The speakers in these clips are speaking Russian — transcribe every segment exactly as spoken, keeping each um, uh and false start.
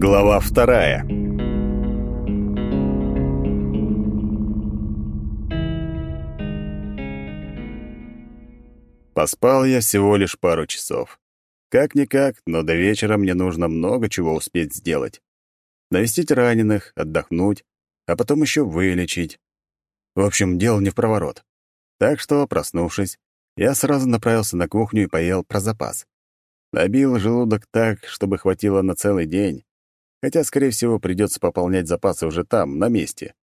Глава вторая. Поспал я всего лишь пару часов. Как-никак, но до вечера мне нужно много чего успеть сделать. Навестить раненых, отдохнуть, а потом еще вылечить. В общем, дело не в проворот. Так что, проснувшись, я сразу направился на кухню и поел про запас. Набил желудок так, чтобы хватило на целый день, хотя, скорее всего, придется пополнять запасы уже там, на месте.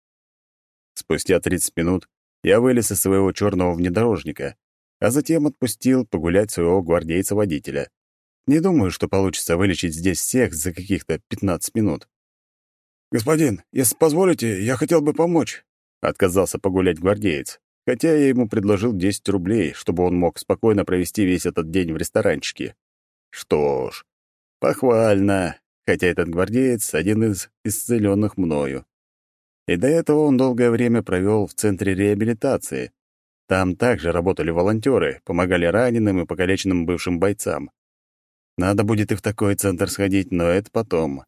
Спустя тридцать минут я вылез из своего черного внедорожника, а затем отпустил погулять своего гвардейца-водителя. Не думаю, что получится вылечить здесь всех за каких-то пятнадцать минут. «Господин, если позволите, я хотел бы помочь», — отказался погулять гвардеец, хотя я ему предложил десять рублей, чтобы он мог спокойно провести весь этот день в ресторанчике. Что ж, похвально, хотя этот гвардеец — один из исцеленных мною. И до этого он долгое время провел в центре реабилитации. Там также работали волонтеры, помогали раненым и покалеченным бывшим бойцам. Надо будет и в такой центр сходить, но это потом.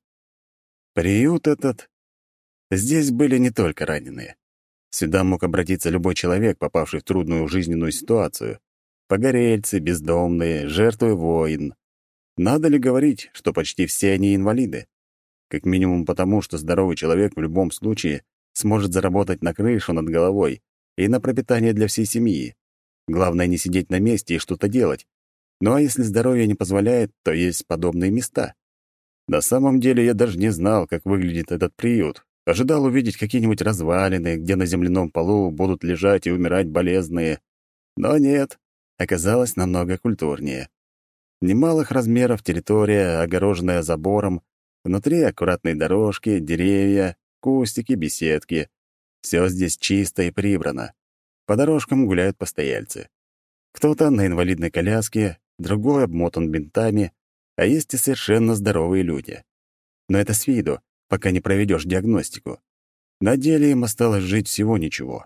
Приют этот... Здесь были не только раненые. Сюда мог обратиться любой человек, попавший в трудную жизненную ситуацию. Погорельцы, бездомные, жертвы войн. Надо ли говорить, что почти все они инвалиды? Как минимум потому, что здоровый человек в любом случае сможет заработать на крышу над головой и на пропитание для всей семьи. Главное не сидеть на месте и что-то делать. Ну а если здоровье не позволяет, то есть подобные места. На самом деле я даже не знал, как выглядит этот приют. Ожидал увидеть какие-нибудь развалины, где на земляном полу будут лежать и умирать болезные. Но нет, оказалось намного культурнее. Немалых размеров территория, огороженная забором, внутри аккуратные дорожки, деревья, кустики, беседки. Все здесь чисто и прибрано. По дорожкам гуляют постояльцы. Кто-то на инвалидной коляске, другой обмотан бинтами, а есть и совершенно здоровые люди. Но это с виду, пока не проведешь диагностику. На деле им осталось жить всего ничего.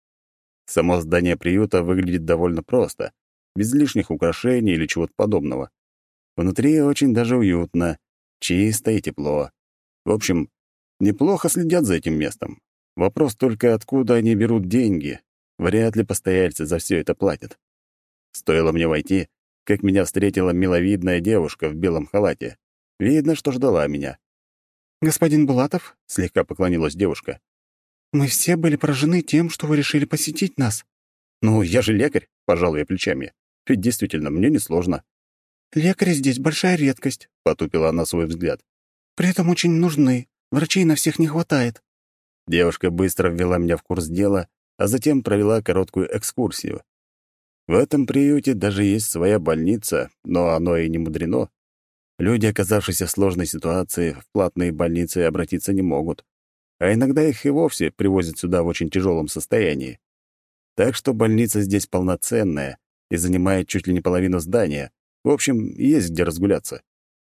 Само здание приюта выглядит довольно просто, без лишних украшений или чего-то подобного. Внутри очень даже уютно, чисто и тепло. В общем, неплохо следят за этим местом. Вопрос только, откуда они берут деньги. Вряд ли постояльцы за все это платят. Стоило мне войти, как меня встретила миловидная девушка в белом халате. Видно, что ждала меня. «Господин Булатов», — слегка поклонилась девушка, — «мы все были поражены тем, что вы решили посетить нас». «Ну, я же лекарь», — пожал я плечами. «Ведь действительно, мне несложно». «Лекари здесь большая редкость», — потупила она свой взгляд. «При этом очень нужны. Врачей на всех не хватает». Девушка быстро ввела меня в курс дела, а затем провела короткую экскурсию. В этом приюте даже есть своя больница, но оно и не мудрено. Люди, оказавшиеся в сложной ситуации, в платные больницы обратиться не могут. А иногда их и вовсе привозят сюда в очень тяжелом состоянии. Так что больница здесь полноценная и занимает чуть ли не половину здания. В общем, есть где разгуляться.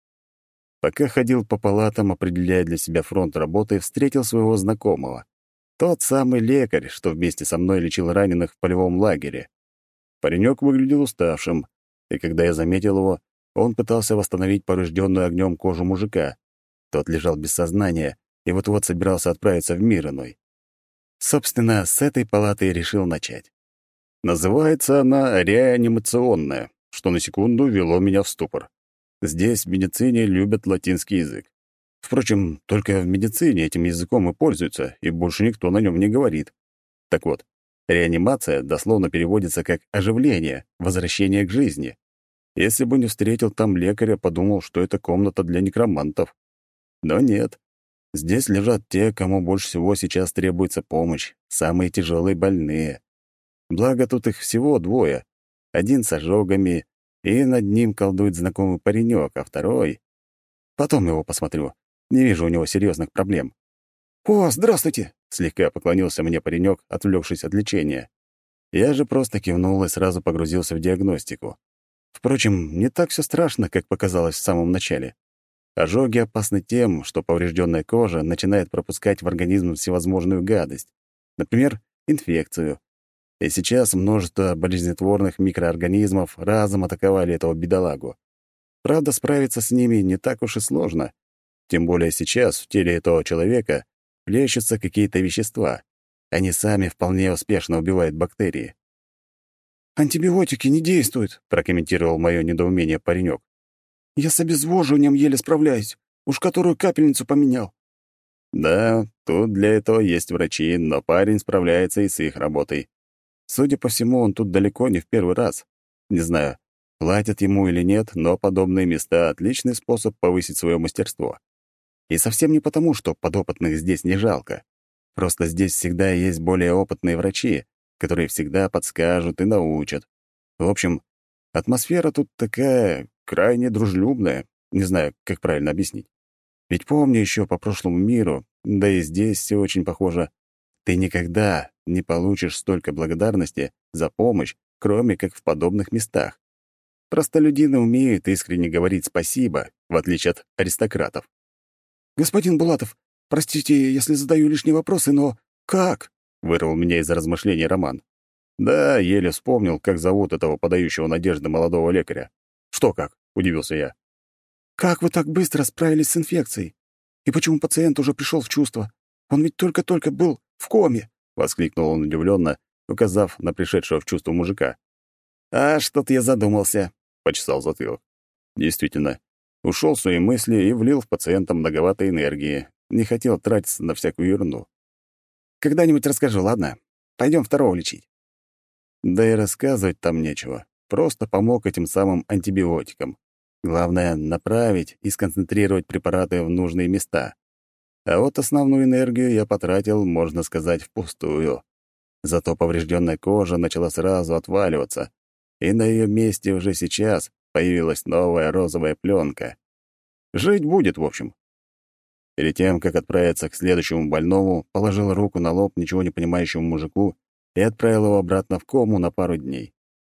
Пока ходил по палатам, определяя для себя фронт работы, встретил своего знакомого. Тот самый лекарь, что вместе со мной лечил раненых в полевом лагере. Паренек выглядел уставшим, и когда я заметил его, он пытался восстановить поврежденную огнем кожу мужика. Тот лежал без сознания и вот-вот собирался отправиться в мир иной. Собственно, с этой палаты и решил начать. Называется она реанимационная, что на секунду ввело меня в ступор. Здесь в медицине любят латинский язык. Впрочем, только в медицине этим языком и пользуются, и больше никто на нем не говорит. Так вот, реанимация дословно переводится как «оживление», «возвращение к жизни». Если бы не встретил там лекаря, подумал, что это комната для некромантов. Но нет. Здесь лежат те, кому больше всего сейчас требуется помощь, самые тяжелые больные. Благо, тут их всего двое. Один с ожогами, и над ним колдует знакомый паренек, а второй... Потом его посмотрю. Не вижу у него серьезных проблем. «О, здравствуйте!» — слегка поклонился мне паренек, отвлекшись от лечения. Я же просто кивнул и сразу погрузился в диагностику. Впрочем, не так все страшно, как показалось в самом начале. Ожоги опасны тем, что поврежденная кожа начинает пропускать в организм всевозможную гадость. Например, инфекцию. И сейчас множество болезнетворных микроорганизмов разом атаковали этого бедолагу. Правда, справиться с ними не так уж и сложно. Тем более сейчас в теле этого человека плещутся какие-то вещества. Они сами вполне успешно убивают бактерии. «Антибиотики не действуют», — прокомментировал мое недоумение паренек. «Я с обезвоживанием еле справляюсь. Уж которую капельницу поменял». Да, тут для этого есть врачи, но парень справляется и с их работой. Судя по всему, он тут далеко не в первый раз. Не знаю, платят ему или нет, но подобные места — отличный способ повысить свое мастерство. И совсем не потому, что подопытных здесь не жалко. Просто здесь всегда есть более опытные врачи, которые всегда подскажут и научат. В общем, атмосфера тут такая крайне дружелюбная. Не знаю, как правильно объяснить. Ведь помню еще по прошлому миру, да и здесь все очень похоже. Ты никогда не получишь столько благодарности за помощь, кроме как в подобных местах. Простолюдины умеют искренне говорить спасибо, в отличие от аристократов. «Господин Булатов, простите, если задаю лишние вопросы, но как?» — вырвал меня из размышлений Роман. Да, еле вспомнил, как зовут этого подающего надежды молодого лекаря. «Что как?» — удивился я. «Как вы так быстро справились с инфекцией? И почему пациент уже пришел в чувство? Он ведь только-только был в коме!» — воскликнул он удивленно, указав на пришедшего в чувство мужика. «А что-то я задумался», — почесал затылок. Действительно, ушел в свои мысли и влил в пациента многовато энергии. Не хотел тратиться на всякую ерунду. «Когда-нибудь расскажу, ладно? Пойдем второго лечить». Да и рассказывать там нечего. Просто помог этим самым антибиотикам. Главное — направить и сконцентрировать препараты в нужные места. А вот основную энергию я потратил, можно сказать, впустую. Зато поврежденная кожа начала сразу отваливаться, и на ее месте уже сейчас появилась новая розовая пленка. Жить будет, в общем. Перед тем, как отправиться к следующему больному, положил руку на лоб ничего не понимающему мужику и отправил его обратно в кому на пару дней.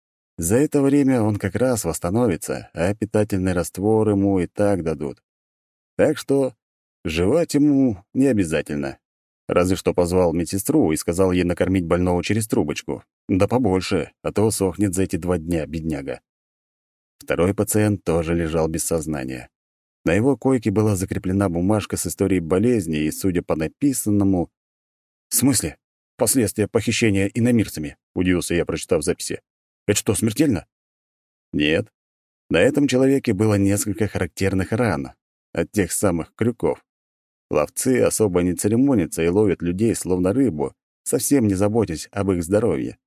За это время он как раз восстановится, а питательный раствор ему и так дадут. Так что жевать ему не обязательно. Разве что позвал медсестру и сказал ей накормить больного через трубочку. Да побольше, а то сохнет за эти два дня, бедняга. Второй пациент тоже лежал без сознания. На его койке была закреплена бумажка с историей болезни, и, судя по написанному... «В смысле? Последствия похищения иномирцами?» — удивился я, прочитав записи. «Это что, смертельно?» Нет. На этом человеке было несколько характерных ран от тех самых крюков. Ловцы особо не церемонятся и ловят людей словно рыбу, совсем не заботясь об их здоровье.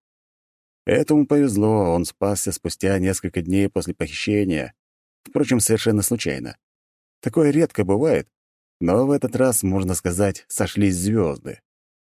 Этому повезло, он спасся спустя несколько дней после похищения, впрочем, совершенно случайно. Такое редко бывает, но в этот раз, можно сказать, сошлись звезды.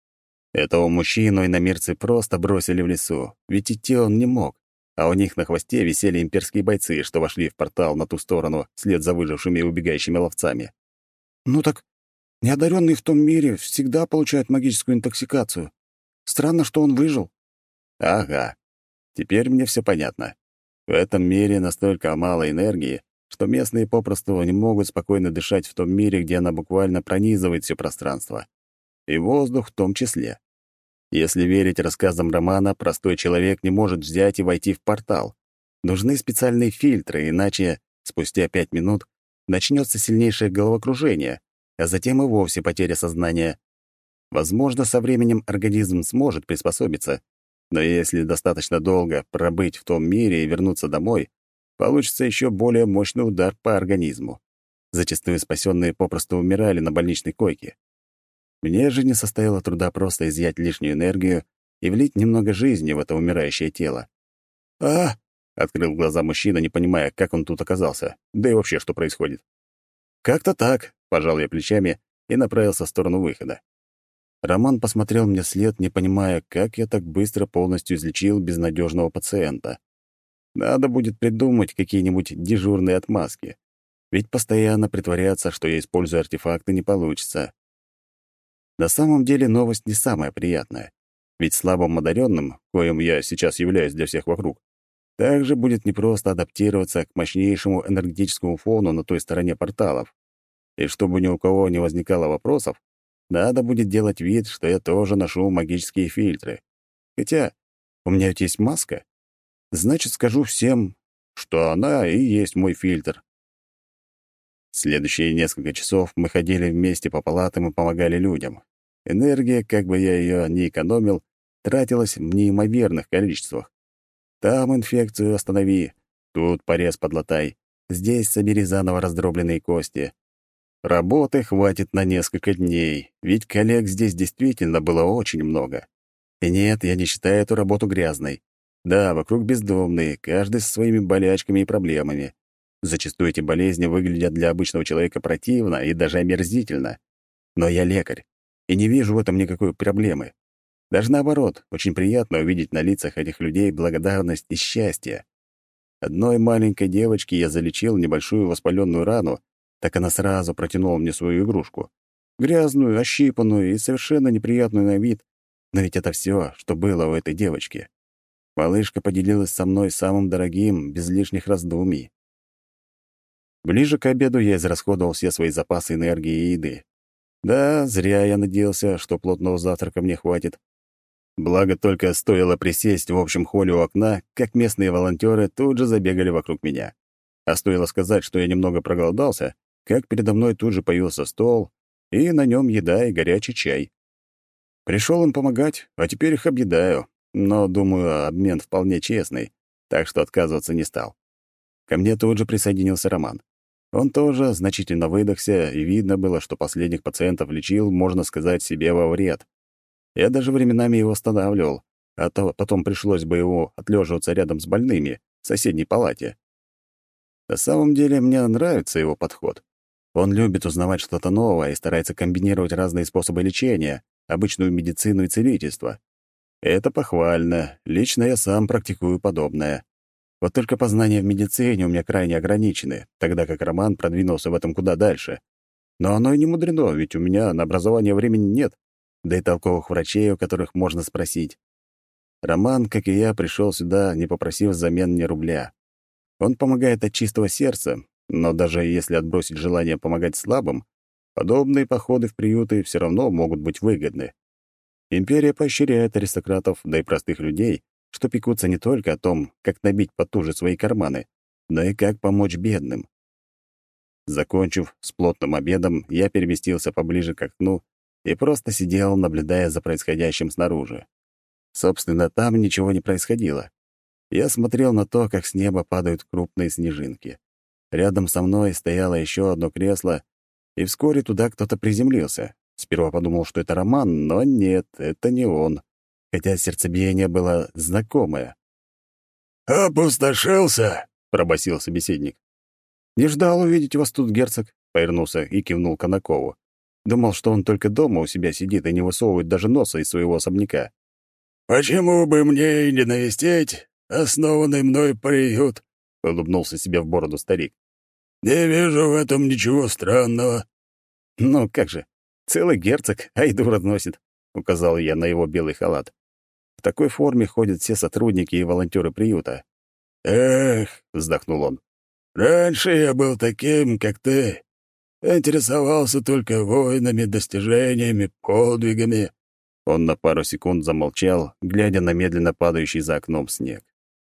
Этого мужчину иномирцы просто бросили в лесу, ведь идти он не мог, а у них на хвосте висели имперские бойцы, что вошли в портал на ту сторону вслед за выжившими и убегающими ловцами. «Ну так неодаренные в том мире всегда получают магическую интоксикацию. Странно, что он выжил». Ага, теперь мне все понятно. В этом мире настолько мало энергии, что местные попросту не могут спокойно дышать в том мире, где она буквально пронизывает все пространство. И воздух в том числе. Если верить рассказам Романа, простой человек не может взять и войти в портал. Нужны специальные фильтры, иначе спустя пять минут начнется сильнейшее головокружение, а затем и вовсе потеря сознания. Возможно, со временем организм сможет приспособиться, но если достаточно долго пробыть в том мире и вернуться домой, получится еще более мощный удар по организму. Зачастую спасенные попросту умирали на больничной койке. Мне же не составило труда просто изъять лишнюю энергию и влить немного жизни в это умирающее тело. «А!» — открыл глаза мужчина, не понимая, как он тут оказался, да и вообще, что происходит. «Как-то так», — пожал я плечами и направился в сторону выхода. Роман посмотрел мне вслед, не понимая, как я так быстро полностью излечил безнадежного пациента. Надо будет придумать какие-нибудь дежурные отмазки, ведь постоянно притворяться, что я использую артефакты, не получится. На самом деле новость не самая приятная, ведь слабым одаренным, коим я сейчас являюсь для всех вокруг, также будет непросто адаптироваться к мощнейшему энергетическому фону на той стороне порталов. И чтобы ни у кого не возникало вопросов, надо будет делать вид, что я тоже ношу магические фильтры. Хотя у меня ведь есть маска. Значит, скажу всем, что она и есть мой фильтр. Следующие несколько часов мы ходили вместе по палатам и помогали людям. Энергия, как бы я ее ни экономил, тратилась в неимоверных количествах. Там инфекцию останови, тут порез подлатай, здесь собери заново раздробленные кости. Работы хватит на несколько дней, ведь коллег здесь действительно было очень много. И нет, я не считаю эту работу грязной. Да, вокруг бездомные, каждый со своими болячками и проблемами. Зачастую эти болезни выглядят для обычного человека противно и даже омерзительно. Но я лекарь, и не вижу в этом никакой проблемы. Даже наоборот, очень приятно увидеть на лицах этих людей благодарность и счастье. Одной маленькой девочке я залечил небольшую воспаленную рану, так она сразу протянула мне свою игрушку. Грязную, ощипанную и совершенно неприятную на вид, но ведь это все, что было у этой девочки. Малышка поделилась со мной самым дорогим, без лишних раздумий. Ближе к обеду я израсходовал все свои запасы энергии и еды. Да, зря я надеялся, что плотного завтрака мне хватит. Благо, только стоило присесть в общем холле у окна, как местные волонтеры тут же забегали вокруг меня. А стоило сказать, что я немного проголодался, как передо мной тут же появился стол, и на нем еда и горячий чай. Пришел им помогать, а теперь их объедаю, но, думаю, обмен вполне честный, так что отказываться не стал. Ко мне тут же присоединился Роман. Он тоже значительно выдохся, и видно было, что последних пациентов лечил, можно сказать, себе во вред. Я даже временами его останавливал, а то потом пришлось бы его отлеживаться рядом с больными в соседней палате. На самом деле, мне нравится его подход. Он любит узнавать что-то новое и старается комбинировать разные способы лечения, обычную медицину и целительство. Это похвально. Лично я сам практикую подобное. Вот только познания в медицине у меня крайне ограничены, тогда как Роман продвинулся в этом куда дальше. Но оно и не мудрено, ведь у меня на образование времени нет, да и толковых врачей, у которых можно спросить. Роман, как и я, пришел сюда, не попросив взамен ни рубля. Он помогает от чистого сердца, но даже если отбросить желание помогать слабым, подобные походы в приюты все равно могут быть выгодны. Империя поощряет аристократов, да и простых людей, что пекутся не только о том, как набить потуже свои карманы, но и как помочь бедным. Закончив с плотным обедом, я переместился поближе к окну и просто сидел, наблюдая за происходящим снаружи. Собственно, там ничего не происходило. Я смотрел на то, как с неба падают крупные снежинки. Рядом со мной стояло еще одно кресло, и вскоре туда кто-то приземлился. Сперва подумал, что это Роман, но нет, это не он, хотя сердцебиение было знакомое. «Опустошился?» — пробасил собеседник. «Не ждал увидеть вас тут, герцог», — повернулся и кивнул Конакову. Думал, что он только дома у себя сидит и не высовывает даже носа из своего особняка. «Почему бы мне и не навестить основанный мной приют?» — улыбнулся себе в бороду старик. «Не вижу в этом ничего странного». «Ну, как же, целый герцог, а еду разносит», — указал я на его белый халат. В такой форме ходят все сотрудники и волонтеры приюта. «Эх», — вздохнул он, — «раньше я был таким, как ты. Интересовался только войнами, достижениями, подвигами». Он на пару секунд замолчал, глядя на медленно падающий за окном снег.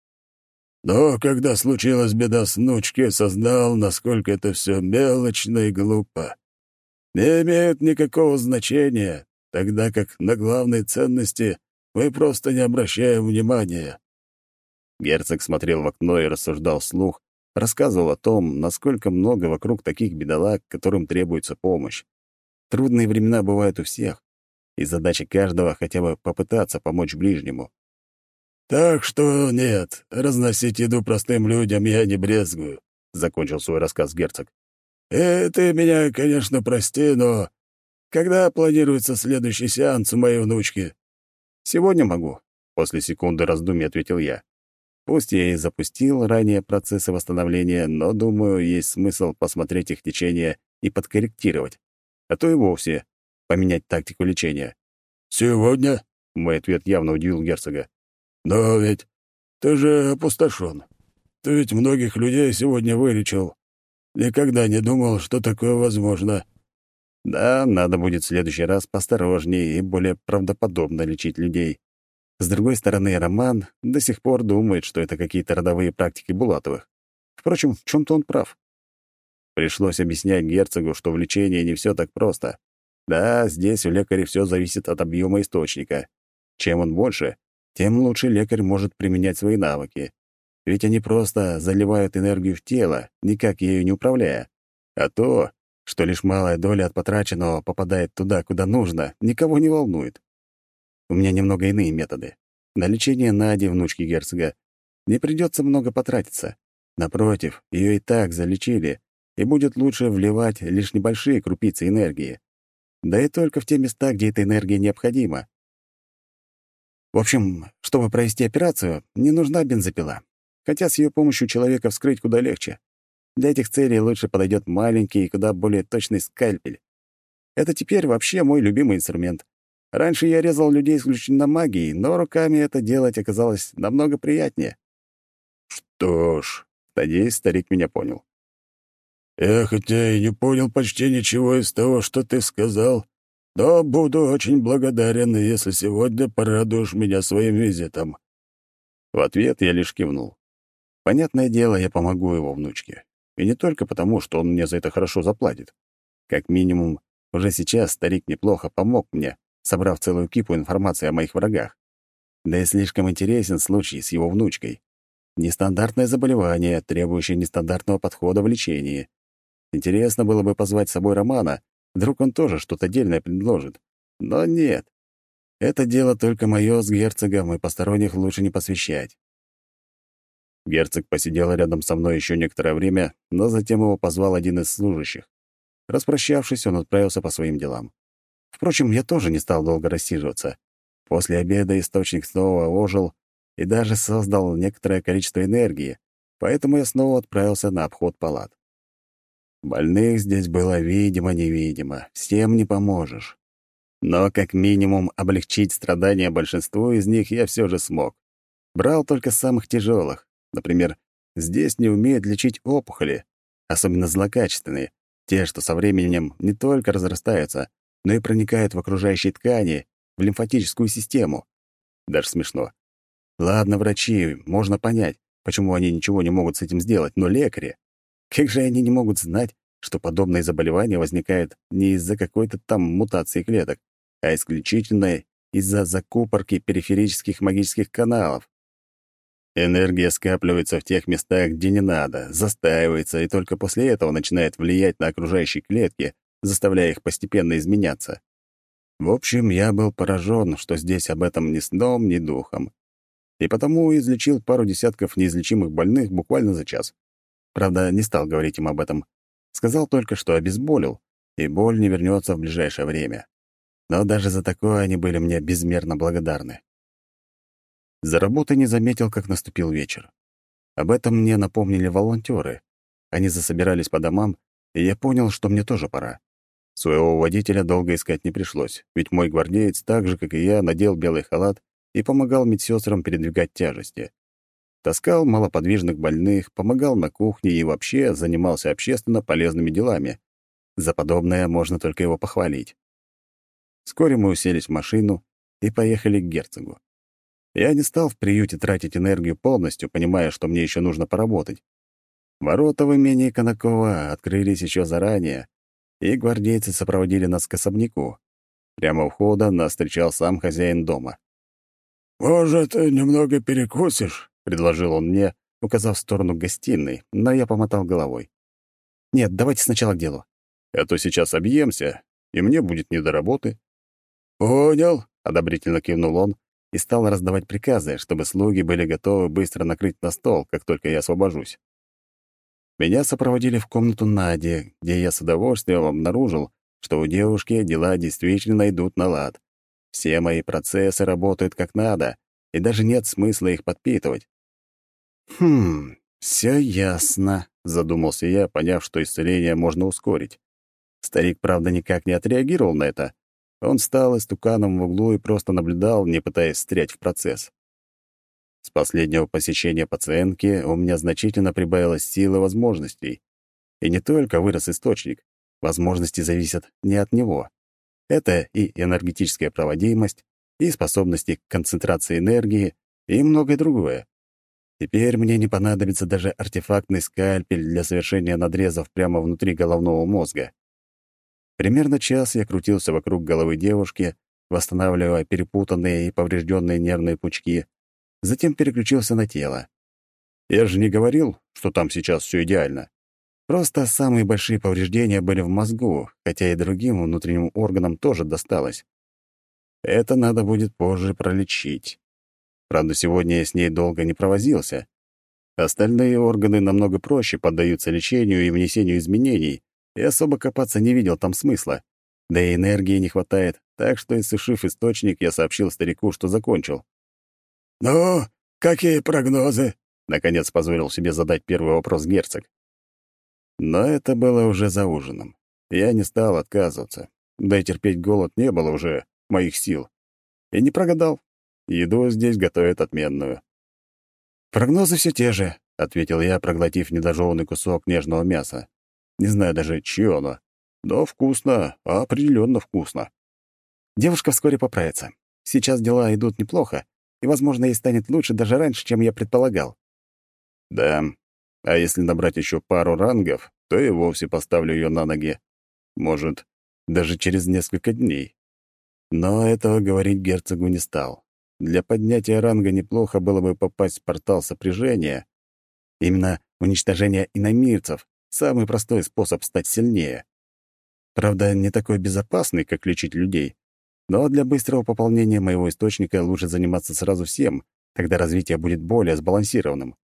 Но когда случилась беда с внучки, осознал, насколько это все мелочно и глупо. Не имеет никакого значения, тогда как на главные ценности мы просто не обращаем внимания. Герцог смотрел в окно и рассуждал вслух, рассказывал о том, насколько много вокруг таких бедолаг, которым требуется помощь. Трудные времена бывают у всех, и задача каждого хотя бы попытаться помочь ближнему. «Так что нет, разносить еду простым людям я не брезгую», — закончил свой рассказ герцог. «И ты меня, конечно, прости, но когда планируется следующий сеанс у моей внучки?» «Сегодня могу», — после секунды раздумий ответил я. Пусть я и запустил ранее процессы восстановления, но, думаю, есть смысл посмотреть их течение и подкорректировать, а то и вовсе поменять тактику лечения. «Сегодня?» — мой ответ явно удивил герцога. «Но ведь ты же опустошен. Ты ведь многих людей сегодня вылечил. Никогда не думал, что такое возможно». Да, надо будет в следующий раз посторожнее и более правдоподобно лечить людей. С другой стороны, Роман до сих пор думает, что это какие-то родовые практики Булатовых. Впрочем, в чем-то он прав. Пришлось объяснять герцогу, что в лечении не все так просто. Да, здесь у лекаря все зависит от объема источника. Чем он больше, тем лучше лекарь может применять свои навыки. Ведь они просто заливают энергию в тело, никак ею не управляя. А то, что лишь малая доля от потраченного попадает туда, куда нужно, никого не волнует. У меня немного иные методы. На лечение Нади, внучки герцога, не придется много потратиться. Напротив, ее и так залечили, и будет лучше вливать лишь небольшие крупицы энергии. Да и только в те места, где эта энергия необходима. В общем, чтобы провести операцию, не нужна бензопила. Хотя с ее помощью человека вскрыть куда легче. Для этих целей лучше подойдет маленький и куда более точный скальпель. Это теперь вообще мой любимый инструмент. Раньше я резал людей исключительно магией, но руками это делать оказалось намного приятнее. Что ж, Надеюсь, старик меня понял. я хотя и не понял почти ничего из того, что ты сказал, но буду очень благодарен, если сегодня порадуешь меня своим визитом». В ответ я лишь кивнул. Понятное дело, я помогу его внучке. И не только потому, что он мне за это хорошо заплатит. Как минимум, уже сейчас старик неплохо помог мне, собрав целую кипу информации о моих врагах. Да и слишком интересен случай с его внучкой. Нестандартное заболевание, требующее нестандартного подхода в лечении. Интересно было бы позвать с собой Романа, вдруг он тоже что-то дельное предложит. Но нет. Это дело только мое с герцогом, и посторонних лучше не посвящать. Герцог посидел рядом со мной еще некоторое время, но затем его позвал один из служащих. Распрощавшись, он отправился по своим делам. Впрочем, я тоже не стал долго рассиживаться. После обеда источник снова ожил и даже создал некоторое количество энергии, поэтому я снова отправился на обход палат. Больных здесь было видимо-невидимо, всем не поможешь. Но как минимум облегчить страдания большинству из них я все же смог. Брал только самых тяжелых. Например, здесь не умеют лечить опухоли, особенно злокачественные, те, что со временем не только разрастаются, но и проникают в окружающие ткани, в лимфатическую систему. Даже смешно. Ладно, врачи, можно понять, почему они ничего не могут с этим сделать, но лекари, как же они не могут знать, что подобные заболевания возникают не из-за какой-то там мутации клеток, а исключительно из-за закупорки периферических магических каналов. Энергия скапливается в тех местах, где не надо, застаивается, и только после этого начинает влиять на окружающие клетки, заставляя их постепенно изменяться. В общем, я был поражен, что здесь об этом ни сном, ни духом. И потому излечил пару десятков неизлечимых больных буквально за час. Правда, не стал говорить им об этом. Сказал только, что обезболил, и боль не вернется в ближайшее время. Но даже за такое они были мне безмерно благодарны. За работой не заметил, как наступил вечер. Об этом мне напомнили волонтеры. Они засобирались по домам, и я понял, что мне тоже пора. Своего водителя долго искать не пришлось, ведь мой гвардеец, так же, как и я, надел белый халат и помогал медсестрам передвигать тяжести. Таскал малоподвижных больных, помогал на кухне и вообще занимался общественно полезными делами. За подобное можно только его похвалить. Вскоре мы уселись в машину и поехали к герцогу. Я не стал в приюте тратить энергию полностью, понимая, что мне еще нужно поработать. Ворота в имении Конакова открылись еще заранее, и гвардейцы сопроводили нас к особняку. Прямо у входа нас встречал сам хозяин дома. «Может, немного перекусишь?» — предложил он мне, указав в сторону гостиной, но я помотал головой. «Нет, давайте сначала к делу. А то сейчас объемся, и мне будет не до работы». «Понял», — одобрительно кивнул он и стал раздавать приказы, чтобы слуги были готовы быстро накрыть на стол, как только я освобожусь. Меня сопроводили в комнату Нади, где я с удовольствием обнаружил, что у девушки дела действительно идут на лад. Все мои процессы работают как надо, и даже нет смысла их подпитывать. «Хм, все ясно», — задумался я, поняв, что исцеление можно ускорить. Старик, правда, никак не отреагировал на это. Он встал истуканом в углу и просто наблюдал, не пытаясь встрять в процесс. С последнего посещения пациентки у меня значительно прибавилось сил и возможностей. И не только вырос источник. Возможности зависят не от него. Это и энергетическая проводимость, и способности к концентрации энергии, и многое другое. Теперь мне не понадобится даже артефактный скальпель для совершения надрезов прямо внутри головного мозга. Примерно час я крутился вокруг головы девушки, восстанавливая перепутанные и поврежденные нервные пучки, затем переключился на тело. Я же не говорил, что там сейчас все идеально. Просто самые большие повреждения были в мозгу, хотя и другим внутренним органам тоже досталось. Это надо будет позже пролечить. Правда, сегодня я с ней долго не провозился. Остальные органы намного проще поддаются лечению и внесению изменений, и особо копаться не видел там смысла. Да и энергии не хватает, так что, иссушив источник, я сообщил старику, что закончил. «Ну, какие прогнозы?» — наконец позволил себе задать первый вопрос герцог. Но это было уже за ужином. Я не стал отказываться. Да и терпеть голод не было уже моих сил. И не прогадал. Еду здесь готовят отменную. «Прогнозы все те же», — ответил я, проглотив недожеванный кусок нежного мяса. Не знаю даже, чье оно. Но вкусно, определенно вкусно. Девушка вскоре поправится. Сейчас дела идут неплохо, и, возможно, ей станет лучше даже раньше, чем я предполагал. Да, а если набрать еще пару рангов, то и вовсе поставлю ее на ноги. Может, даже через несколько дней. Но этого говорить герцогу не стал. Для поднятия ранга неплохо было бы попасть в портал сопряжения. Именно уничтожение иномирцев — самый простой способ стать сильнее. Правда, не такой безопасный, как лечить людей. Но для быстрого пополнения моего источника лучше заниматься сразу всем, тогда развитие будет более сбалансированным.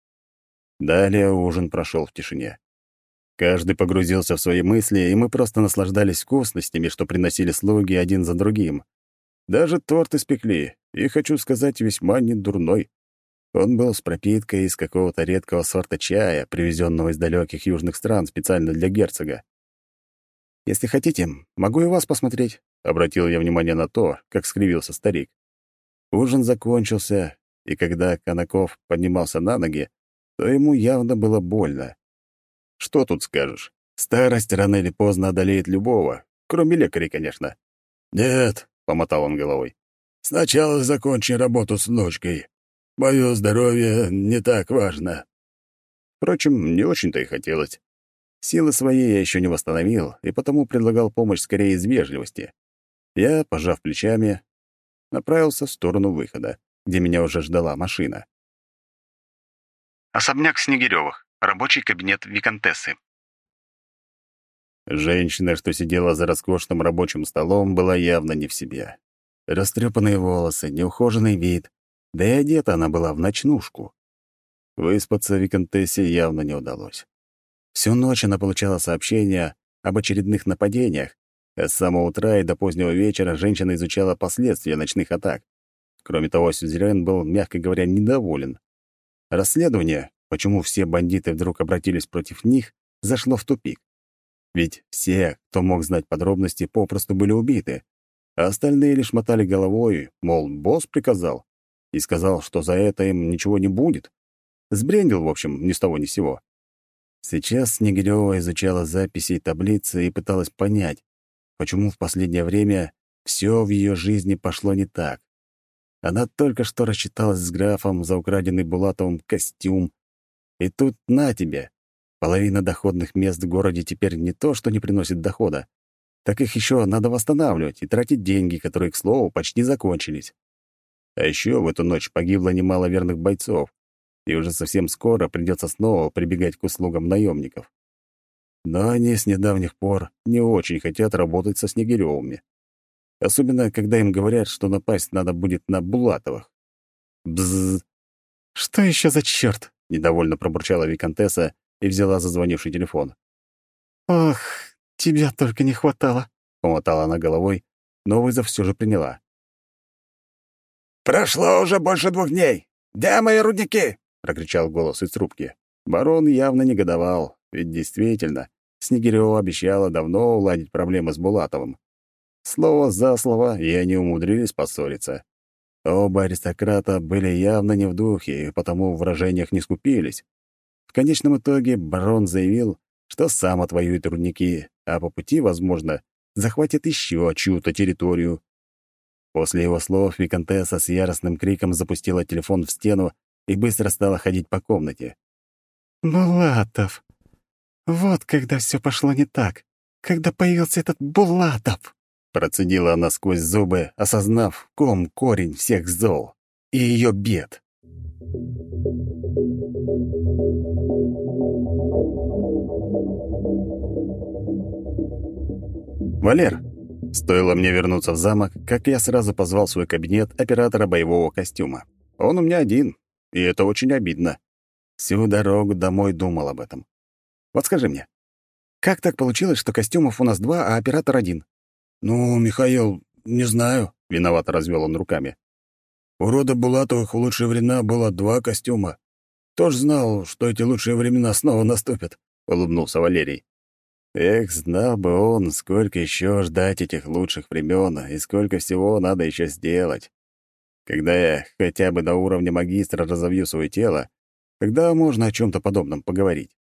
Далее ужин прошел в тишине. Каждый погрузился в свои мысли, и мы просто наслаждались вкусностями, что приносили слуги один за другим. Даже торт испекли, и, хочу сказать, весьма недурной. Он был с пропиткой из какого-то редкого сорта чая, привезенного из далеких южных стран специально для герцога. «Если хотите, могу и вас посмотреть», — обратил я внимание на то, как скривился старик. Ужин закончился, и когда Конаков поднимался на ноги, то ему явно было больно. Что тут скажешь? Старость рано или поздно одолеет любого, кроме лекарей, конечно. «Нет», — помотал он головой. «Сначала закончи работу с внучкой. Мое здоровье не так важно». Впрочем, не очень-то и хотелось. Силы свои я еще не восстановил, и потому предлагал помощь скорее из вежливости. Я, пожав плечами, направился в сторону выхода, где меня уже ждала машина. Особняк Снегирёвых. Рабочий кабинет виконтессы. Женщина, что сидела за роскошным рабочим столом, была явно не в себе. Растрепанные волосы, неухоженный вид, да и одета она была в ночнушку. Выспаться виконтессе явно не удалось. Всю ночь она получала сообщения об очередных нападениях, а с самого утра и до позднего вечера женщина изучала последствия ночных атак. Кроме того, сюзерен был, мягко говоря, недоволен. Расследование, почему все бандиты вдруг обратились против них, зашло в тупик. Ведь все, кто мог знать подробности, попросту были убиты, а остальные лишь мотали головой, мол, босс приказал, и сказал, что за это им ничего не будет. Сбрендил, в общем, ни с того ни с сего. Сейчас Снегирёва изучала записи и таблицы и пыталась понять, почему в последнее время все в ее жизни пошло не так. Она только что рассчиталась с графом за украденный Булатовым костюм. И тут на тебе. Половина доходных мест в городе теперь не то, что не приносит дохода, так их еще надо восстанавливать и тратить деньги, которые, к слову, почти закончились. А еще в эту ночь погибло немало верных бойцов, и уже совсем скоро придется снова прибегать к услугам наемников. Но они с недавних пор не очень хотят работать со Снегирёвыми. Особенно, когда им говорят, что напасть надо будет на Булатовых. Бзз. «Что еще за черт?» — недовольно пробурчала виконтесса и взяла зазвонивший телефон. «Ох, тебя только не хватало», — помотала она головой, но вызов все же приняла. «Прошло уже больше двух дней. Где мои рудники?» — прокричал голос из трубки. Барон явно негодовал, ведь действительно, Снегирёва обещала давно уладить проблемы с Булатовым. Слово за слово, и они умудрились поссориться. Оба аристократа были явно не в духе, и потому в выражениях не скупились. В конечном итоге барон заявил, что сам отвоюет рудники, а по пути, возможно, захватит еще чью-то территорию. После его слов виконтесса с яростным криком запустила телефон в стену и быстро стала ходить по комнате. «Булатов! Вот когда все пошло не так, когда появился этот Булатов!» Процедила она сквозь зубы, осознав в ком корень всех зол и ее бед. «Валер!» Стоило мне вернуться в замок, как я сразу позвал в свой кабинет оператора боевого костюма. Он у меня один, и это очень обидно. Всю дорогу домой думал об этом. Вот скажи мне, как так получилось, что костюмов у нас два, а оператор один? «Ну, Михаил, не знаю», — Виновато развел он руками. «У рода Булатовых в лучшие времена было два костюма. Тоже знал, что эти лучшие времена снова наступят», — улыбнулся Валерий. Эх, знал бы он, сколько еще ждать этих лучших времен и сколько всего надо еще сделать. Когда я хотя бы до уровня магистра разовью свое тело, тогда можно о чем-то подобном поговорить.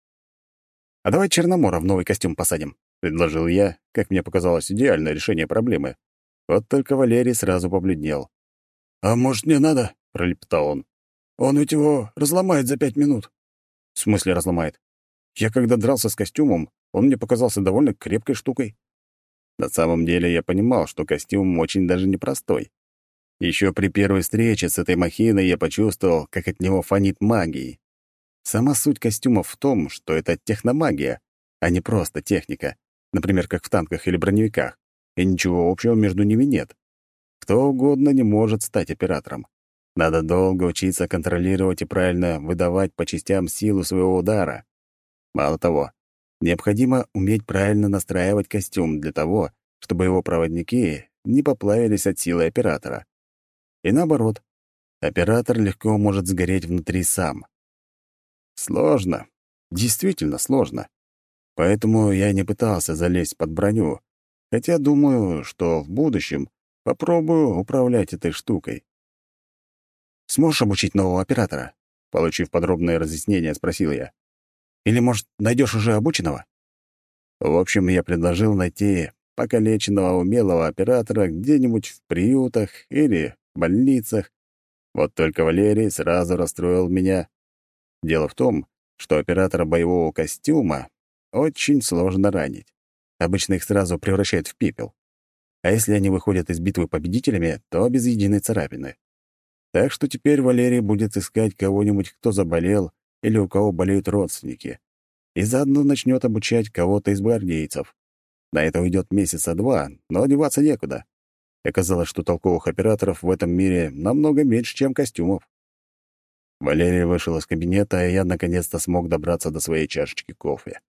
«А давай Черномора в новый костюм посадим», — предложил я, как мне показалось, идеальное решение проблемы. Вот только Валерий сразу побледнел. «А может, не надо?» — пролепетал он. «Он ведь его разломает за пять минут». «В смысле разломает? Я когда дрался с костюмом, он мне показался довольно крепкой штукой». На самом деле я понимал, что костюм очень даже непростой. Еще при первой встрече с этой махиной я почувствовал, как от него фонит магией. Сама суть костюмов в том, что это техномагия, а не просто техника, например, как в танках или броневиках, и ничего общего между ними нет. Кто угодно не может стать оператором. Надо долго учиться контролировать и правильно выдавать по частям силу своего удара. Мало того, необходимо уметь правильно настраивать костюм для того, чтобы его проводники не поплавились от силы оператора. И наоборот, оператор легко может сгореть внутри сам. Сложно. Действительно сложно. Поэтому я не пытался залезть под броню, хотя думаю, что в будущем попробую управлять этой штукой. «Сможешь обучить нового оператора?» Получив подробное разъяснение, спросил я. «Или, может, найдешь уже обученного?» В общем, я предложил найти покалеченного умелого оператора где-нибудь в приютах или больницах. Вот только Валерий сразу расстроил меня. Дело в том, что оператора боевого костюма очень сложно ранить. Обычно их сразу превращают в пепел. А если они выходят из битвы победителями, то без единой царапины. Так что теперь Валерий будет искать кого-нибудь, кто заболел или у кого болеют родственники, и заодно начнет обучать кого-то из гвардейцев. На это уйдет месяца два, но одеваться некуда. Оказалось, что толковых операторов в этом мире намного меньше, чем костюмов. Валерий вышел из кабинета, и я наконец-то смог добраться до своей чашечки кофе.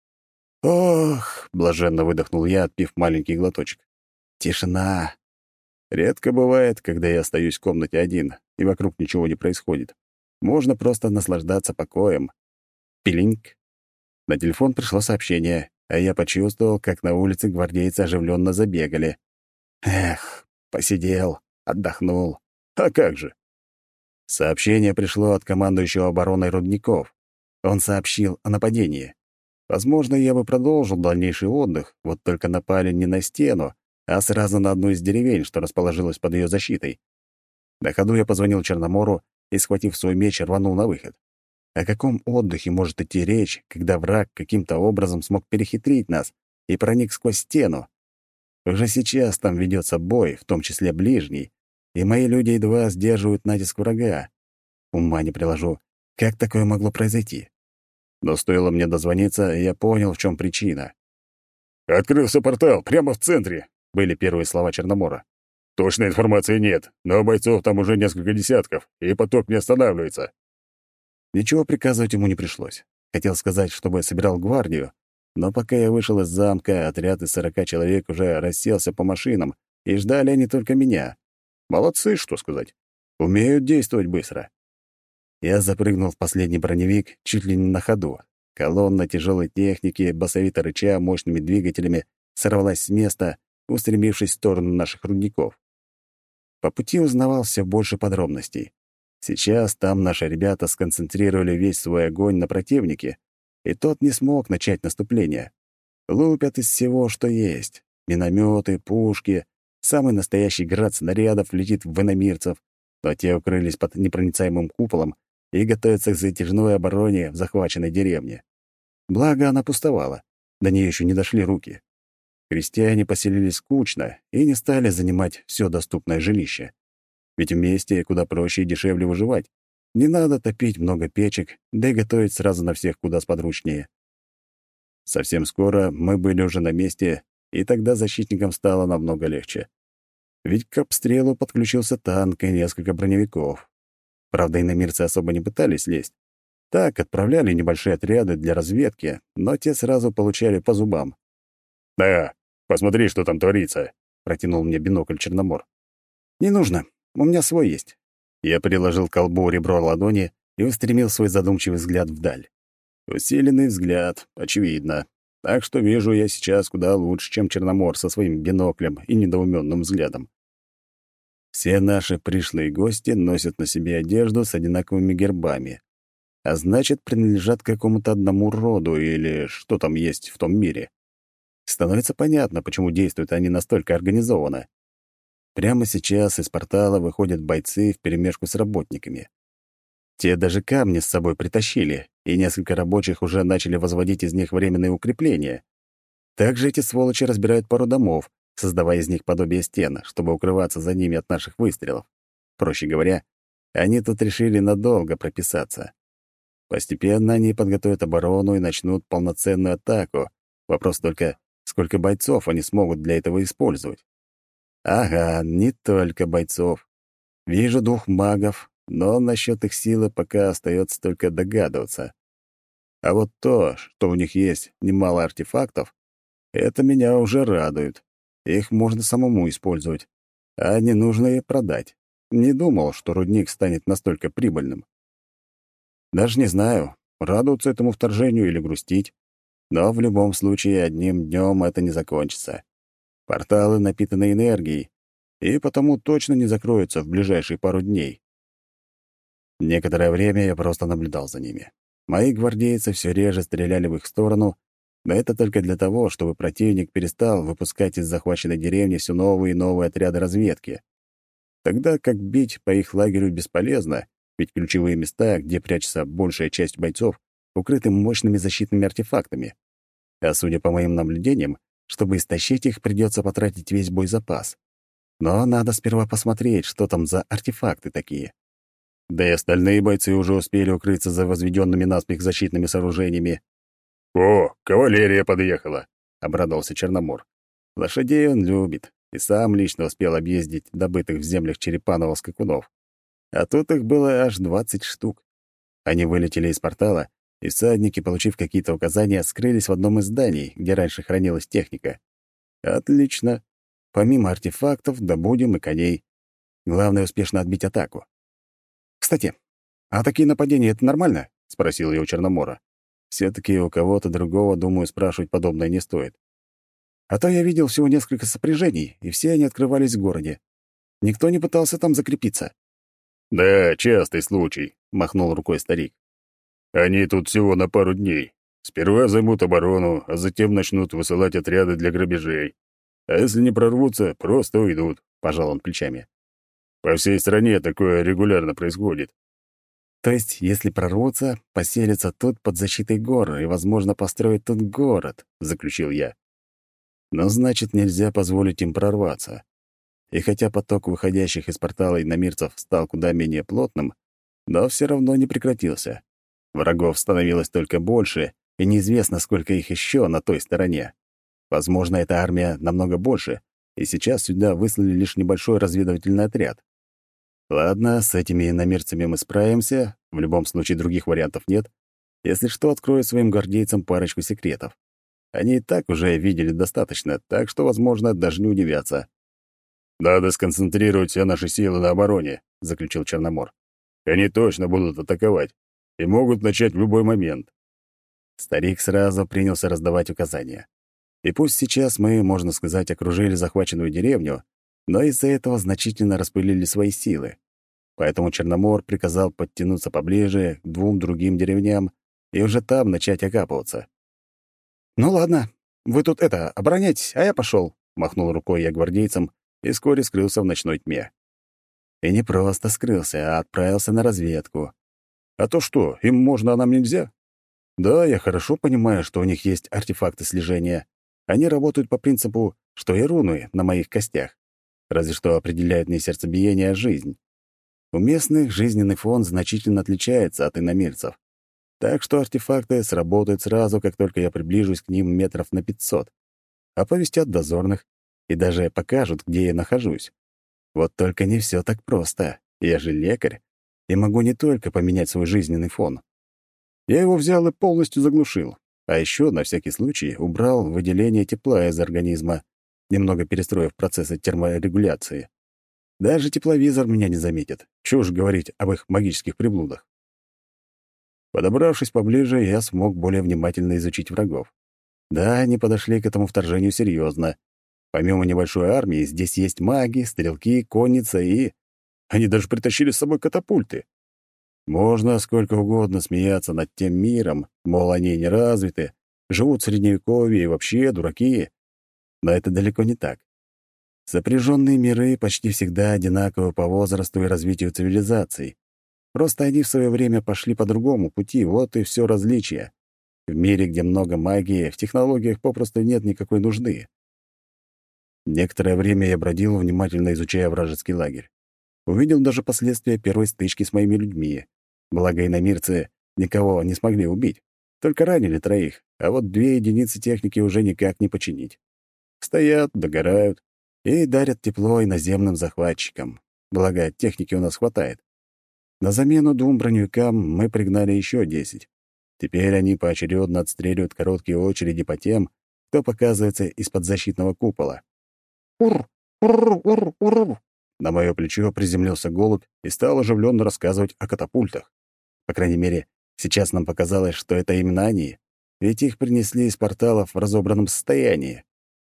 «Ох!» — блаженно выдохнул я, отпив маленький глоточек. «Тишина!» Редко бывает, когда я остаюсь в комнате один, и вокруг ничего не происходит. Можно просто наслаждаться покоем. Пилинг. На телефон пришло сообщение, а я почувствовал, как на улице гвардейцы оживленно забегали. Эх, посидел, отдохнул. А как же? Сообщение пришло от командующего обороной рудников. Он сообщил о нападении. Возможно, я бы продолжил дальнейший отдых, вот только напали не на стену, а сразу на одну из деревень, что расположилась под ее защитой. На ходу я позвонил Черномору и, схватив свой меч, рванул на выход. О каком отдыхе может идти речь, когда враг каким-то образом смог перехитрить нас и проник сквозь стену? Уже сейчас там ведется бой, в том числе ближний, и мои люди едва сдерживают натиск врага. Ума не приложу, как такое могло произойти? Но стоило мне дозвониться, я понял, в чем причина. «Открылся портал прямо в центре», — были первые слова Черномора. «Точной информации нет, но бойцов там уже несколько десятков, и поток не останавливается». Ничего приказывать ему не пришлось. Хотел сказать, чтобы собирал гвардию, но пока я вышел из замка, отряд из сорока человек уже расселся по машинам, и ждали они только меня. Молодцы, что сказать. Умеют действовать быстро. Я запрыгнул в последний броневик чуть ли не на ходу. Колонна тяжелой техники, басовито рыча мощными двигателями, сорвалась с места, устремившись в сторону наших рудников. По пути узнавал все больше подробностей. Сейчас там наши ребята сконцентрировали весь свой огонь на противнике, и тот не смог начать наступление. Лупят из всего, что есть. Минометы, пушки, самый настоящий град снарядов летит в иномирцев, но те укрылись под непроницаемым куполом и готовятся к затяжной обороне в захваченной деревне. Благо, она пустовала, до нее еще не дошли руки. Крестьяне поселились скучно и не стали занимать все доступное жилище. Ведь вместе куда проще и дешевле выживать. Не надо топить много печек, да и готовить сразу на всех куда сподручнее. Совсем скоро мы были уже на месте, и тогда защитникам стало намного легче. Ведь к обстрелу подключился танк и несколько броневиков. Правда, иномирцы особо не пытались лезть. Так, отправляли небольшие отряды для разведки, но те сразу получали по зубам. «Да, посмотри, что там творится», — протянул мне бинокль Черномор. «Не нужно, у меня свой есть». Я приложил к колбу ребро ладони и устремил свой задумчивый взгляд вдаль. Усиленный взгляд, очевидно. Так что вижу я сейчас куда лучше, чем Черномор со своим биноклем и недоуменным взглядом. Все наши пришлые гости носят на себе одежду с одинаковыми гербами, а значит, принадлежат к какому-то одному роду или что там есть в том мире. Становится понятно, почему действуют они настолько организованно. Прямо сейчас из портала выходят бойцы вперемешку с работниками. Те даже камни с собой притащили, и несколько рабочих уже начали возводить из них временные укрепления. Также эти сволочи разбирают пару домов, создавая из них подобие стен, чтобы укрываться за ними от наших выстрелов. Проще говоря, они тут решили надолго прописаться. Постепенно они подготовят оборону и начнут полноценную атаку. Вопрос только, сколько бойцов они смогут для этого использовать. Ага, не только бойцов. Вижу двух магов, но насчет их силы пока остается только догадываться. А вот то, что у них есть немало артефактов, это меня уже радует. Их можно самому использовать, а ненужные продать. Не думал, что рудник станет настолько прибыльным. Даже не знаю, радоваться этому вторжению или грустить, но в любом случае одним днем это не закончится. Порталы напитаны энергией, и потому точно не закроются в ближайшие пару дней. Некоторое время я просто наблюдал за ними. Мои гвардейцы все реже стреляли в их сторону, но это только для того, чтобы противник перестал выпускать из захваченной деревни все новые и новые отряды разведки. Тогда как бить по их лагерю бесполезно, ведь ключевые места, где прячется большая часть бойцов, укрыты мощными защитными артефактами. А судя по моим наблюдениям, чтобы истощить их, придется потратить весь боезапас. Но надо сперва посмотреть, что там за артефакты такие. Да и остальные бойцы уже успели укрыться за возведенными наспех защитными сооружениями. «О, кавалерия подъехала!» — обрадовался Черномор. Лошадей он любит и сам лично успел объездить добытых в землях Черепанова скакунов. А тут их было аж двадцать штук. Они вылетели из портала, и всадники, получив какие-то указания, скрылись в одном из зданий, где раньше хранилась техника. Отлично. Помимо артефактов, добудем и коней. Главное — успешно отбить атаку. «Кстати, а такие нападения — это нормально?» — спросил я у Черномора. Все-таки у кого-то другого, думаю, спрашивать подобное не стоит. А то я видел всего несколько сопряжений, и все они открывались в городе. Никто не пытался там закрепиться. «Да, частый случай», — махнул рукой старик. «Они тут всего на пару дней. Сперва займут оборону, а затем начнут высылать отряды для грабежей. А если не прорвутся, просто уйдут», — пожал он плечами. «По всей стране такое регулярно происходит». То есть, если прорвутся, поселятся тут под защитой гор и, возможно, построят тут город, — заключил я. Но значит, нельзя позволить им прорваться. И хотя поток выходящих из портала иномирцев стал куда менее плотным, но все равно не прекратился. Врагов становилось только больше, и неизвестно, сколько их еще на той стороне. Возможно, эта армия намного больше, и сейчас сюда выслали лишь небольшой разведывательный отряд. Ладно, с этими иномирцами мы справимся, в любом случае других вариантов нет. Если что, открою своим гвардейцам парочку секретов. Они и так уже видели достаточно, так что, возможно, даже не удивятся. «Надо сконцентрировать все наши силы на обороне», — заключил Черномор. «Они точно будут атаковать и могут начать в любой момент». Старик сразу принялся раздавать указания. И пусть сейчас мы, можно сказать, окружили захваченную деревню, но из-за этого значительно распылили свои силы. Поэтому Черномор приказал подтянуться поближе к двум другим деревням и уже там начать окапываться. «Ну ладно, вы тут это, обороняйтесь, а я пошел», — махнул рукой я гвардейцам и вскоре скрылся в ночной тьме. И не просто скрылся, а отправился на разведку. А то что, им можно, а нам нельзя? Да, я хорошо понимаю, что у них есть артефакты слежения. Они работают по принципу, что и руны на моих костях. Разве что определяют не сердцебиение, а жизнь. У местных жизненный фон значительно отличается от иномирцев. Так что артефакты сработают сразу, как только я приближусь к ним метров на пятьсот. Оповестят дозорных и даже покажут, где я нахожусь. Вот только не все так просто. Я же лекарь и могу не только поменять свой жизненный фон. Я его взял и полностью заглушил. А еще, на всякий случай, убрал выделение тепла из организма, немного перестроив процессы терморегуляции. Даже тепловизор меня не заметит. Чего уж говорить об их магических приблудах. Подобравшись поближе, я смог более внимательно изучить врагов. Да, они подошли к этому вторжению серьезно. Помимо небольшой армии, здесь есть маги, стрелки, конница и... Они даже притащили с собой катапульты. Можно сколько угодно смеяться над тем миром, мол, они не развиты, живут в Средневековье и вообще дураки. Но это далеко не так. Сопряженные миры почти всегда одинаковы по возрасту и развитию цивилизаций. Просто они в свое время пошли по другому пути, вот и все различие. В мире, где много магии, в технологиях попросту нет никакой нужды. Некоторое время я бродил, внимательно изучая вражеский лагерь. Увидел даже последствия первой стычки с моими людьми. Благо иномирцы никого не смогли убить, только ранили троих, а вот две единицы техники уже никак не починить. Стоят, догорают и дарят тепло иноземным захватчикам. Благо, техники у нас хватает. На замену двум броневикам мы пригнали еще десять. Теперь они поочередно отстреливают короткие очереди по тем, кто показывается из-под защитного купола. «Ур! Ур! Ур! Ур!» На мое плечо приземлился голубь и стал оживленно рассказывать о катапультах. По крайней мере, сейчас нам показалось, что это именно они, ведь их принесли из порталов в разобранном состоянии.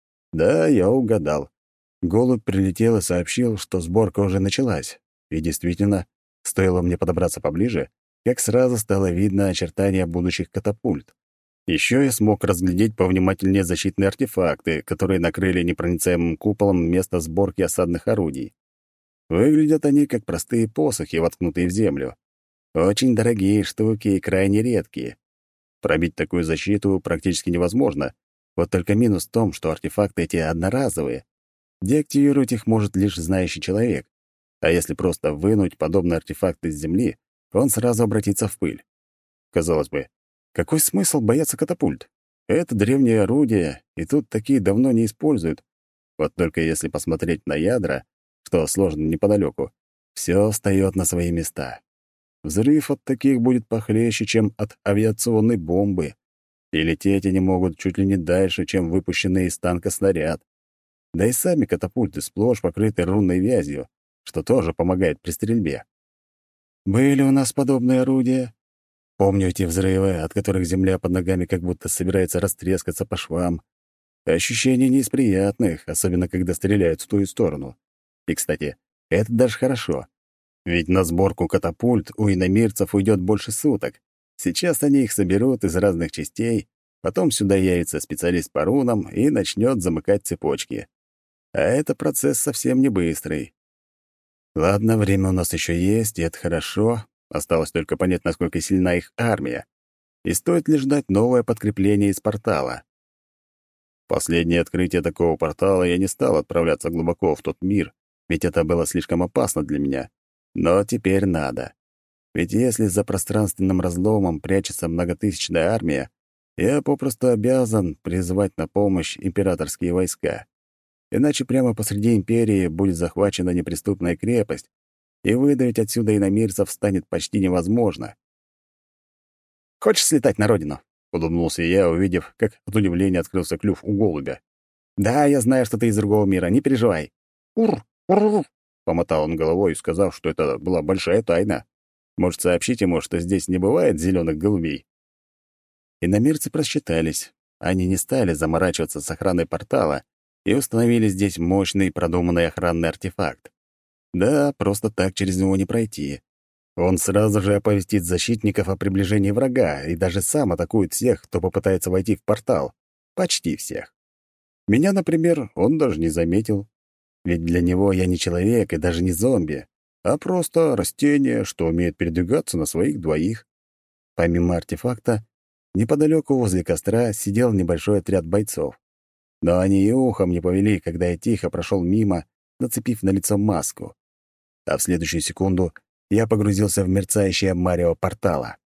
Да, я угадал. Голубь прилетел и сообщил, что сборка уже началась. И действительно, стоило мне подобраться поближе, как сразу стало видно очертания будущих катапульт. Еще я смог разглядеть повнимательнее защитные артефакты, которые накрыли непроницаемым куполом место сборки осадных орудий. Выглядят они как простые посохи, воткнутые в землю. Очень дорогие штуки и крайне редкие. Пробить такую защиту практически невозможно. Вот только минус в том, что артефакты эти одноразовые. Деактивировать их может лишь знающий человек. А если просто вынуть подобный артефакт из земли, он сразу обратится в пыль. Казалось бы, какой смысл бояться катапульт? Это древнее орудие, и тут такие давно не используют. Вот только если посмотреть на ядра, что сложно неподалеку, все встает на свои места. Взрыв от таких будет похлеще, чем от авиационной бомбы. И лететь они могут чуть ли не дальше, чем выпущенный из танка снаряд. Да и сами катапульты сплошь покрыты рунной вязью, что тоже помогает при стрельбе. Были у нас подобные орудия. Помню эти взрывы, от которых земля под ногами как будто собирается растрескаться по швам. Ощущения не из приятных, особенно когда стреляют в ту сторону. И, кстати, это даже хорошо. Ведь на сборку катапульт у иномирцев уйдет больше суток. Сейчас они их соберут из разных частей, потом сюда явится специалист по рунам и начнет замыкать цепочки. А это процесс совсем не быстрый. Ладно, время у нас еще есть, и это хорошо. Осталось только понять, насколько сильна их армия. И стоит ли ждать новое подкрепление из портала. Последнее открытие такого портала я не стал отправляться глубоко в тот мир, ведь это было слишком опасно для меня. Но теперь надо. Ведь если за пространственным разломом прячется многотысячная армия, я попросту обязан призвать на помощь императорские войска. Иначе прямо посреди империи будет захвачена неприступная крепость, и выдавить отсюда иномирцев станет почти невозможно. «Хочешь слетать на родину?» — улыбнулся я, увидев, как от удивления открылся клюв у голубя. «Да, я знаю, что ты из другого мира, не переживай». «Ур! Ур!» — помотал он головой, сказав, что это была большая тайна. Может, сообщить ему, что здесь не бывает зеленых голубей? Иномирцы просчитались. Они не стали заморачиваться с охраной портала и установили здесь мощный продуманный охранный артефакт. Да, просто так через него не пройти. Он сразу же оповестит защитников о приближении врага и даже сам атакует всех, кто попытается войти в портал. Почти всех. Меня, например, он даже не заметил. Ведь для него я не человек и даже не зомби. а просто растение, что умеет передвигаться на своих двоих. Помимо артефакта, неподалеку возле костра сидел небольшой отряд бойцов. Но они и ухом не повели, когда я тихо прошел мимо, нацепив на лицо маску. А в следующую секунду я погрузился в мерцающее марево портала.